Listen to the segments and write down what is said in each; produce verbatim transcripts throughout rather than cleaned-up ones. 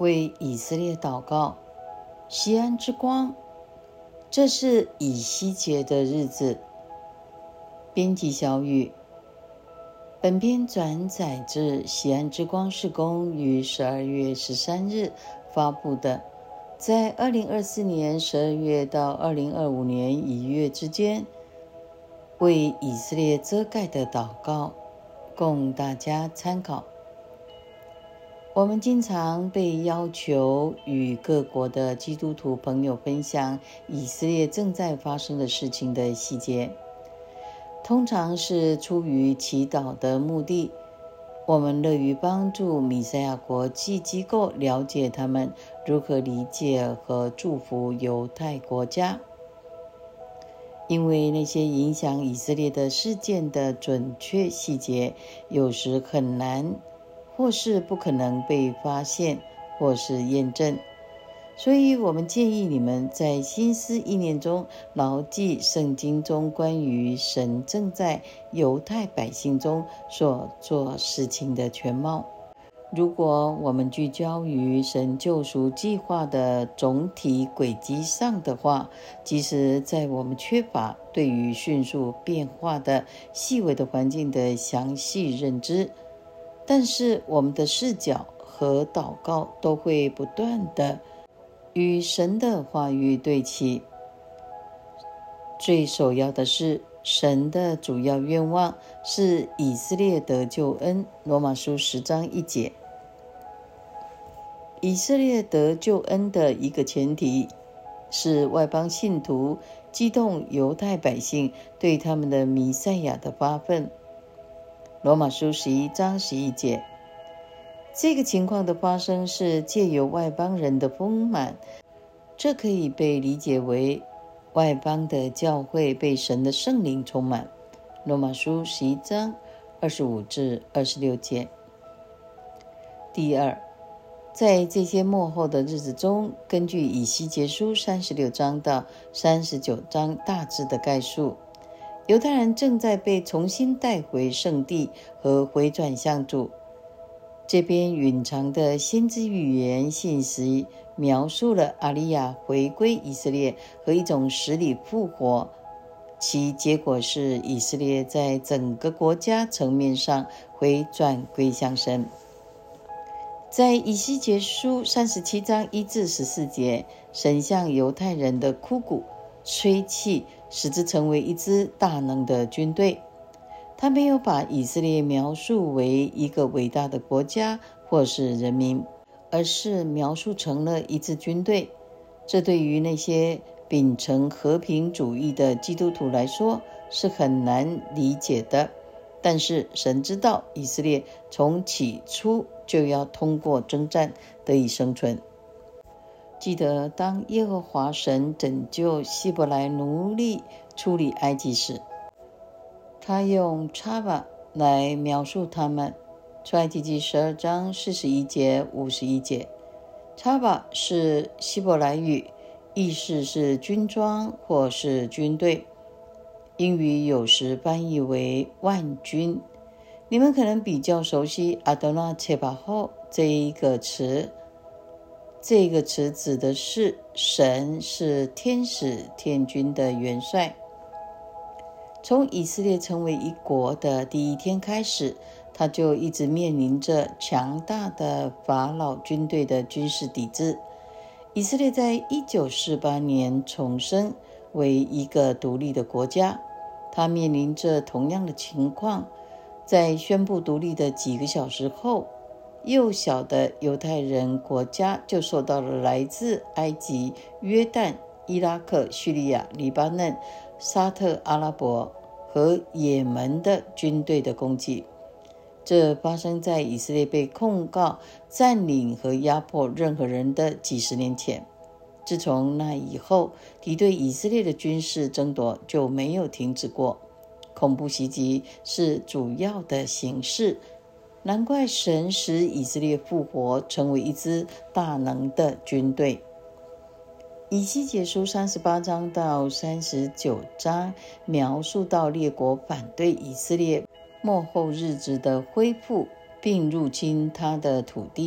为以色列祷告，锡安之光。这是以西结的日子。编辑小语，本篇转载自锡安之光事工于十二月十三日发布的，在二零二四年十二月到二零二五年一月之间，为以色列遮盖的祷告，供大家参考。我们经常被要求与各国的基督徒朋友分享以色列正在发生的事情的细节，通常是出于祈祷的目的。我们乐于帮助弥赛亚国际机构了解他们如何理解和祝福犹太国家，因为那些影响以色列的事件的准确细节有时很难或是不可能被发现或是验证，所以我们建议你们在心思意念中牢记圣经中关于神正在犹太百姓中所做事情的全貌。如果我们聚焦于神救赎计划的总体轨迹上的话，即使在我们缺乏对于迅速变化的细微的环境的详细认知，但是我们的视角和祷告都会不断的与神的话语对齐。最首要的是，神的主要愿望是以色列得救恩，罗马书十章一节。以色列得救恩的一个前提是外邦信徒激动犹太百姓对他们的弥赛亚的发愤，罗马书十一章十一节。这个情况的发生是借由外邦人的丰满，这可以被理解为外邦的教会被神的圣灵充满，罗马书十一章二十五至二十六节。第二，在这些末后的日子中，根据以西结书三十六章到三十九章大致的概述，犹太人正在被重新带回圣地和回转向主。这边蕴藏的先知预言信息描述了阿利亚回归以色列和一种实体复活，其结果是以色列在整个国家层面上回转归向神。在以西结书三十七章一至十四节，神向犹太人的枯骨吹气，使之成为一支大能的军队。他没有把以色列描述为一个伟大的国家或是人民，而是描述成了一支军队。这对于那些秉承和平主义的基督徒来说是很难理解的，但是神知道以色列从起初就要通过征战得以生存。记得当耶和华神拯救希伯来奴隶出离埃及时，他用插巴来描述他们，出埃及记十二章四十一节五十一节。插巴是希伯来语，意思是军装或是军队，英语有时翻译为万军。你们可能比较熟悉阿多纳切巴后这一个词，这个词指的是神是天使天军的元帅。从以色列成为一国的第一天开始，他就一直面临着强大的法老军队的军事抵制。以色列在一九四八年重生为一个独立的国家，他面临着同样的情况。在宣布独立的几个小时后，幼小的犹太人国家就受到了来自埃及、约旦、伊拉克、叙利亚、黎巴嫩、沙特阿拉伯和也门的军队的攻击。这发生在以色列被控告占领和压迫任何人的几十年前。自从那以后，敌对以色列的军事争夺就没有停止过。恐怖袭击是主要的形式，难怪神使以色列复活，成为一支大能的军队。以西结书三十八章到三十九章描述到列国反对以色列末后日子的恢复，并入侵他的土地。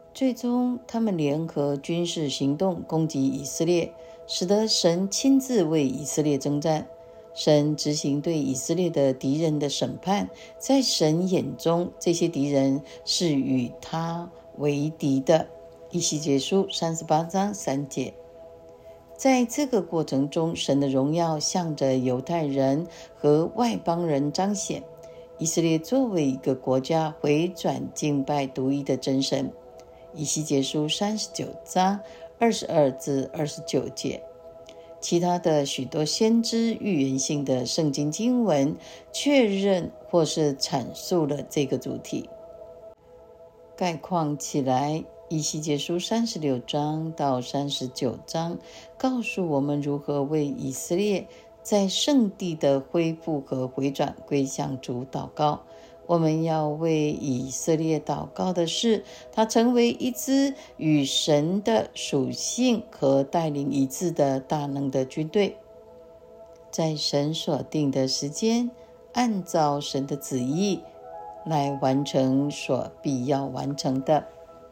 最终他们联合军事行动攻击以色列，使得神亲自为以色列征战。神执行对以色列的敌人的审判，在神眼中，这些敌人是与他为敌的。以西结书三十八章三节。在这个过程中，神的荣耀向着犹太人和外邦人彰显。以色列作为一个国家回转敬拜独一的真神。以西结书三十九章二十二至二十九节。其他的许多先知预言性的圣经经文确认或是阐述了这个主题。概况起来，以西结书三十六章到三十九章告诉我们如何为以色列在圣地的恢复和回转归向主祷告。我们要为以色列祷告的是，他成为一支与神的属性和带领一致的大能的军队，在神所定的时间，按照神的旨意来完成所必要完成的。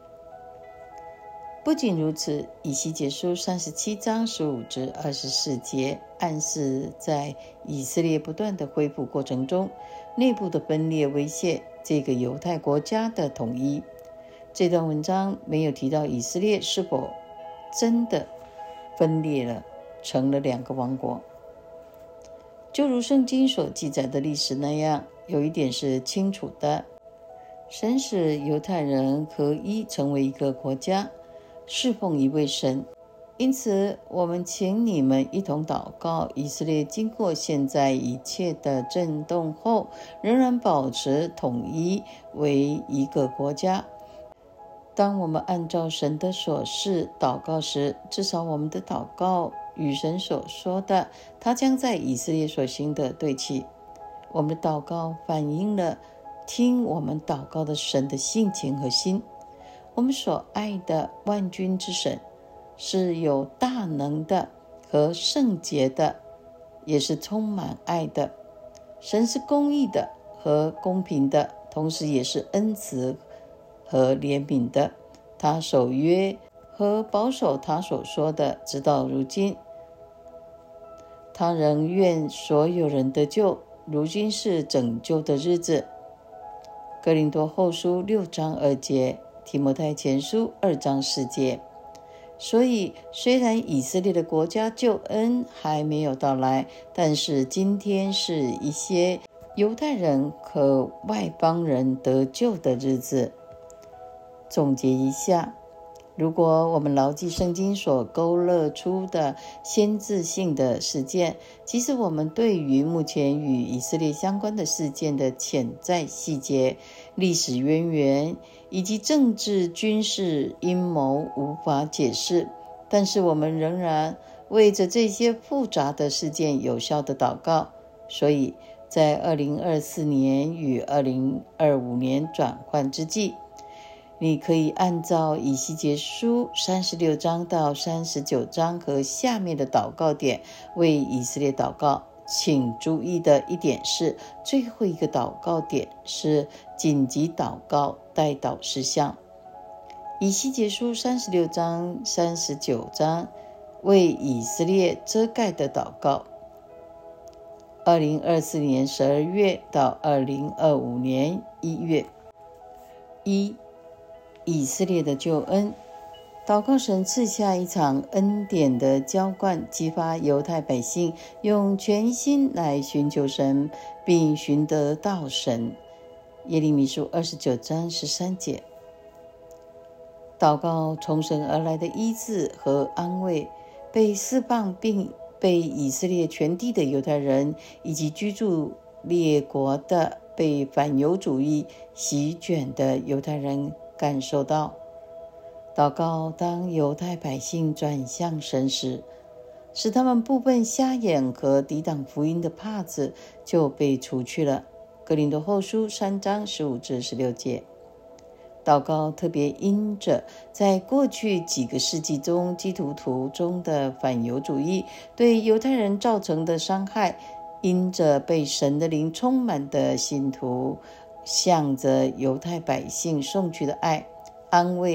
不仅如此，以西结书三十七章十五至二十四节暗示在以色列不断的恢复过程中，内部的分裂威胁这个犹太国家的统一。这段文章没有提到以色列是否真的分裂了，成了两个王国。就如圣经所记载的历史那样，有一点是清楚的，神使犹太人合一成为一个国家，侍奉一位神。因此我们请你们一同祷告，以色列经过现在一切的震动后，仍然保持统一为一个国家。当我们按照神的所示祷告时，至少我们的祷告与神所说的他将在以色列所行的对齐。我们的祷告反映了听我们祷告的神的性情和心。我们所爱的万军之神是有大能的和圣洁的，也是充满爱的。神是公义的和公平的，同时也是恩慈和怜悯的。他守约和保守他所说的，直到如今。他仍愿所有人得救，如今是拯救的日子。哥林多后书六章二节，提摩太前书二章四节。所以虽然以色列的国家救恩还没有到来，但是今天是一些犹太人和外邦人得救的日子。总结一下，如果我们牢记圣经所勾勒出的先知性的事件，即使我们对于目前与以色列相关的事件的潜在细节、历史渊源以及政治军事阴谋无法解释，但是我们仍然为着这些复杂的事件有效的祷告。所以在二零二四年与二零二五年转换之际，你可以按照以西结书三十六章到三十九章和下面的祷告点为以色列祷告。请注意的一点是，最后一个祷告点是紧急祷告代祷事项。以西结书三十六章、三十九章为以色列遮盖的祷告。二零二四年十二月到二零二五年一月。一、以色列的救恩。祷告神赐下一场恩典的浇灌，激发犹太百姓用全心来寻求神，并寻得到神。耶利米书二十九章十三节。祷告从神而来的医治和安慰，被释放并被以色列全地的犹太人以及居住列国的被反犹主义席卷的犹太人感受到。祷告当犹太百姓转向神时，使他们部分瞎眼和抵挡福音的帕子就被除去了。哥林多后书三章十五至十六节。祷告特别因着在过去几个世纪中基督徒中的反犹主义对犹太人造成的伤害，因着被神的灵充满的信徒向着犹太百姓送去的爱、安慰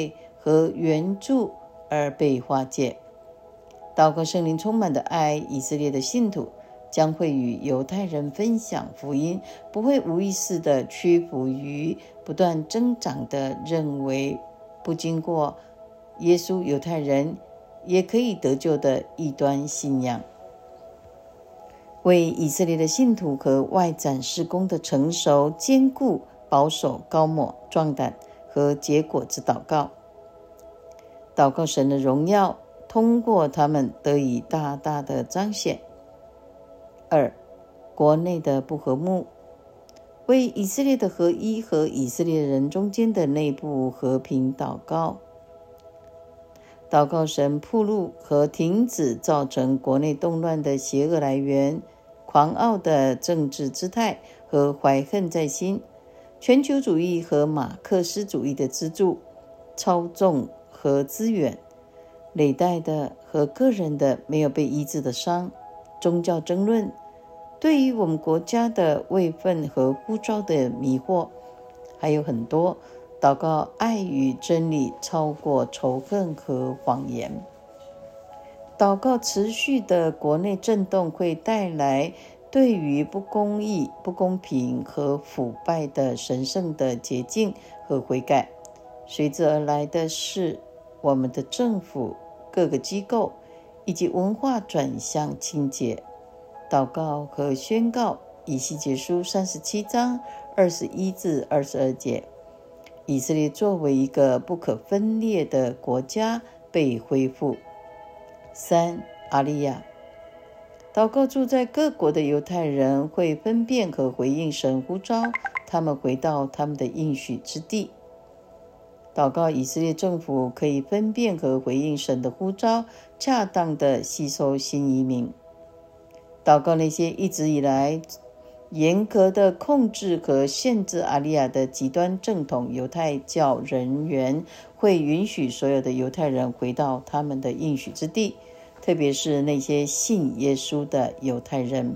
和援助而被化解。祷告圣灵充满的爱，以色列的信徒将会与犹太人分享福音，不会无意识地屈服于不断增长的认为不经过耶稣犹太人也可以得救的异端信仰。为以色列的信徒和外展事工的成熟、坚固、保守、高抹、壮胆和结果之祷告。祷告神的荣耀通过他们得以大大的彰显。二、国内的不和睦，为以色列的合一和以色列人中间的内部和平祷告。祷告神暴露和停止造成国内动乱的邪恶来源，狂傲的政治姿态和怀恨在心，全球主义和马克思主义的资助、操纵和资源，累代的和个人的没有被医治的伤，宗教争论，对于我们国家的位分和呼召的迷惑，还有很多。祷告爱与真理超过仇恨和谎言。祷告持续的国内震动会带来对于不公义、不公平和腐败的神圣的洁净和悔改，随之而来的是我们的政府、各个机构以及文化转向清洁。祷告和宣告以西结书三十七章二十一至二十二节，以色列作为一个不可分裂的国家被恢复。三、阿利亚，祷告住在各国的犹太人会分辨和回应神呼召他们回到他们的应许之地。祷告以色列政府可以分辨和回应神的呼召，恰当地吸收新移民。祷告那些一直以来严格的控制和限制阿利亚的极端正统犹太教人员会允许所有的犹太人回到他们的应许之地，特别是那些信耶稣的犹太人。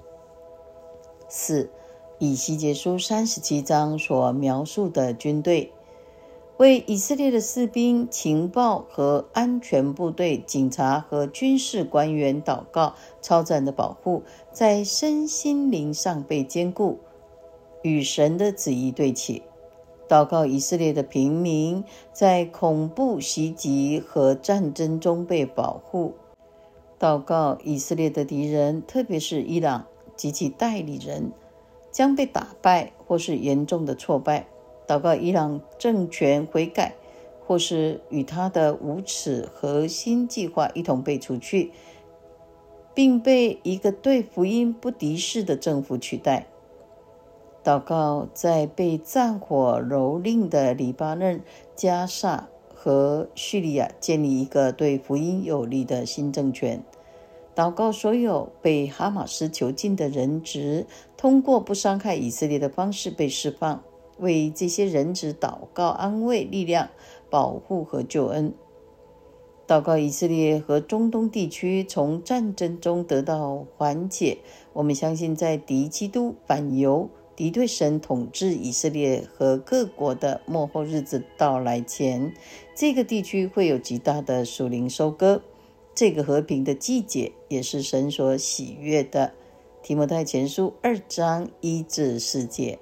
四、以西结书三十七章所描述的军队，为以色列的士兵、情报和安全部队、警察和军事官员祷告，超自然的保护，在身心灵上被坚固，与神的旨意对齐。祷告以色列的平民在恐怖袭击和战争中被保护。祷告以色列的敌人，特别是伊朗及其代理人，将被打败或是严重的挫败。祷告伊朗政权悔改，或是与他的无耻核心计划一同被除去，并被一个对福音不敌视的政府取代。祷告在被战火蹂躏的黎巴嫩、加萨和叙利亚建立一个对福音有利的新政权。祷告所有被哈马斯囚禁的人质通过不伤害以色列的方式被释放，为这些人质祷告安慰、力量、保护和救恩。祷告以色列和中东地区从战争中得到缓解。我们相信在敌基督、反犹、敌对神统治以色列和各国的末后日子到来前，这个地区会有极大的属灵收割。这个和平的季节也是神所喜悦的。提摩太前书二章一至四节。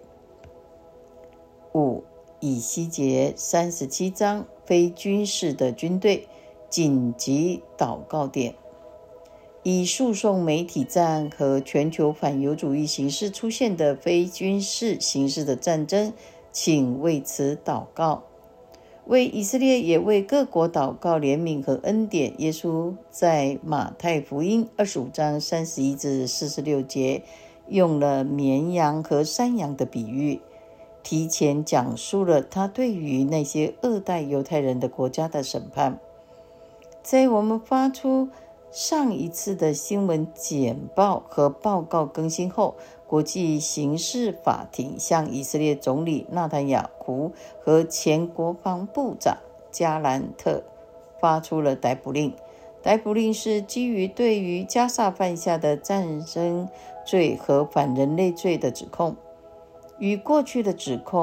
五、以西结三十七章非军事的军队紧急祷告点。以诉讼媒体战和全球反犹主义形式出现的非军事形式的战争，请为此祷告。为以色列也为各国祷告怜悯和恩典。耶稣在马太福音二十五章三十一至四十六节用了绵羊和山羊的比喻，提前讲述了他对于那些恶待犹太人的国家的审判。在我们发出上一次的新闻简报和报告更新后，国际刑事法庭向以色列总理纳坦雅胡和前国防部长加兰特发出了逮捕令。逮捕令是基于对于加萨犯下的战争罪和反人类罪的指控。与过去的指控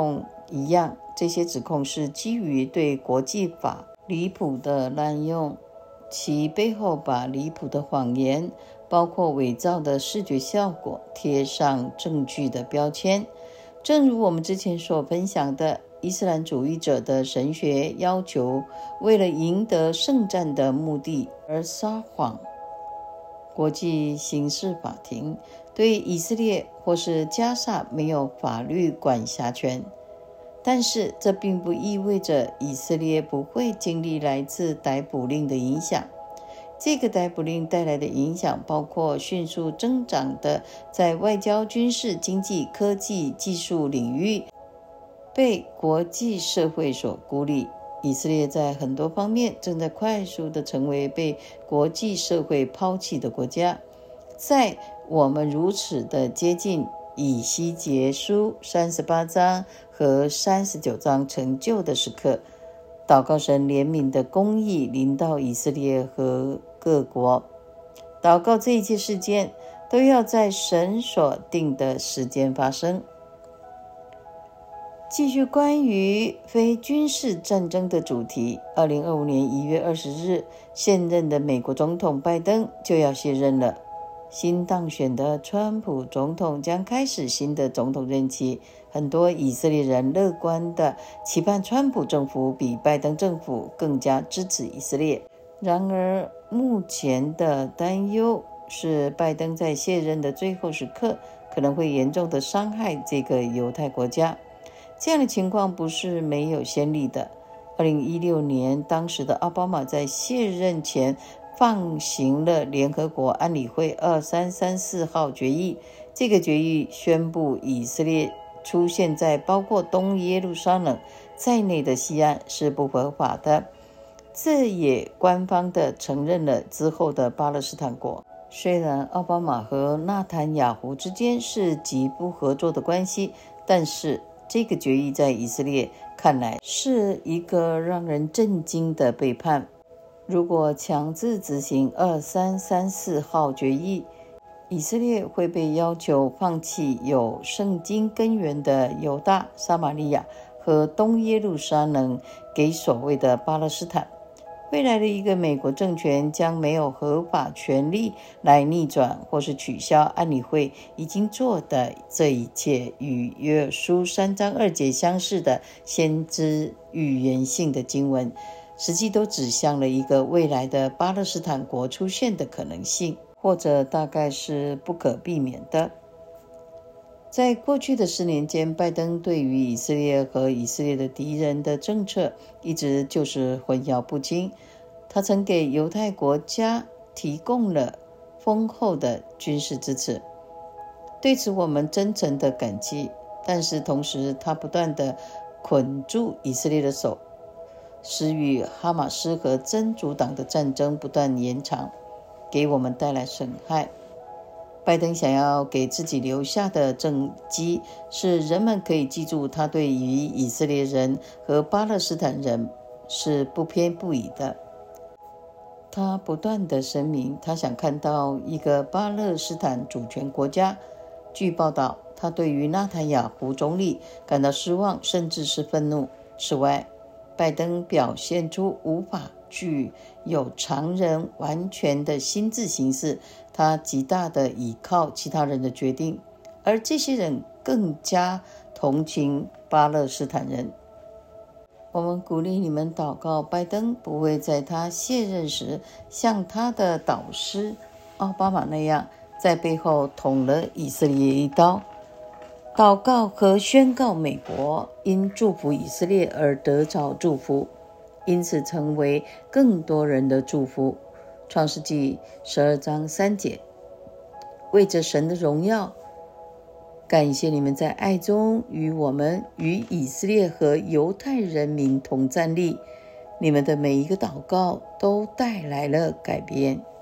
一样，这些指控是基于对国际法离谱的滥用，其背后把离谱的谎言，包括伪造的视觉效果，贴上证据的标签。正如我们之前所分享的，伊斯兰主义者的神学要求为了赢得圣战的目的而撒谎。国际刑事法庭对以色列或是加萨没有法律管辖权，但是这并不意味着以色列不会经历来自逮捕令的影响。这个逮捕令带来的影响包括迅速增长的在外交、军事、经济、科技、技术领域被国际社会所孤立。以色列在很多方面正在快速地成为被国际社会抛弃的国家。在我们如此的接近以西结书三十八章和三十九章成就的时刻，祷告神怜悯的公义临到以色列和各国。祷告这一切事件都要在神所定的时间发生。继续关于非军事战争的主题，二零二五年一月二十日，现任的美国总统拜登就要卸任了。新当选的川普总统将开始新的总统任期。很多以色列人乐观地期盼川普政府比拜登政府更加支持以色列。然而，目前的担忧是拜登在卸任的最后时刻可能会严重地伤害这个犹太国家。这样的情况不是没有先例的。二零一六年，当时的奥巴马在卸任前放行了联合国安理会二三三四号决议。这个决议宣布以色列出现在包括东耶路撒冷在内的西岸是不合法的，这也官方的承认了之后的巴勒斯坦国。虽然奥巴马和纳坦雅胡之间是极不合作的关系，但是这个决议在以色列看来是一个让人震惊的背叛。如果强制执行二三三四号决议，以色列会被要求放弃有圣经根源的犹大、撒玛利亚和东耶路撒冷给所谓的巴勒斯坦。未来的一个美国政权将没有合法权利来逆转或是取消安理会已经做的这一切。与约珥书三章二节相似的先知预言性的经文，实际都指向了一个未来的巴勒斯坦国出现的可能性，或者大概是不可避免的。在过去的四年间，拜登对于以色列和以色列的敌人的政策一直就是混淆不清。他曾给犹太国家提供了丰厚的军事支持，对此我们真诚的感激。但是同时，他不断的捆住以色列的手，使与哈马斯和真主党的战争不断延长，给我们带来损害。拜登想要给自己留下的政绩是人们可以记住他对于以色列人和巴勒斯坦人是不偏不倚的。他不断地声明，他想看到一个巴勒斯坦主权国家。据报道，他对于纳坦雅胡总理感到失望，甚至是愤怒。此外，拜登表现出无法具有常人完全的心智形式，他极大的倚靠其他人的决定，而这些人更加同情巴勒斯坦人。我们鼓励你们祷告，拜登不会在他卸任时像他的导师奥巴马那样在背后捅了以色列一刀。祷告和宣告美国因祝福以色列而得着祝福，因此成为更多人的祝福。创世纪十二章三节，为着神的荣耀，感谢你们在爱中与我们与以色列和犹太人民同站立，你们的每一个祷告都带来了改变。